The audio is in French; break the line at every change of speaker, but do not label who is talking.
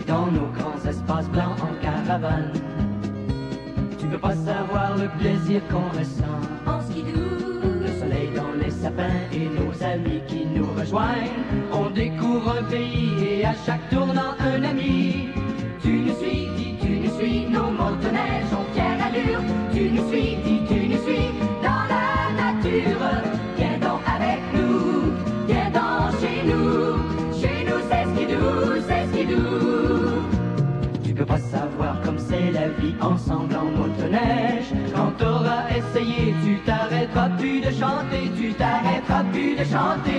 dans nos grands espaces blancs en caravane. Tu peux pas savoir le plaisir qu'on ressent
En skidoo,
le soleil dans les sapins et nos amis qui nous rejoignent. On découvre un pays et à chaque tournant un ami. Tu nous suis, dis tu nous suis, nos motoneiges ont fière allure. Tu nous suis, dis tu nous suis, dans la nature. Viens donc avec nous, viens donc chez nous. Chez nous c'est skidoo, c'est skidoo. Tu peux pas savoir comme c'est la vie ensemble en motoneige. Quand t'auras essayé, tu t'arrêteras plus de chanter, tu t'arrêteras plus de chanter.